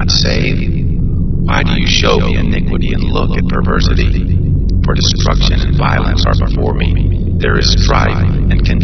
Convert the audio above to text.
not save? Why do you show me iniquity and look at perversity? For destruction and violence are before me. There is strife and contention.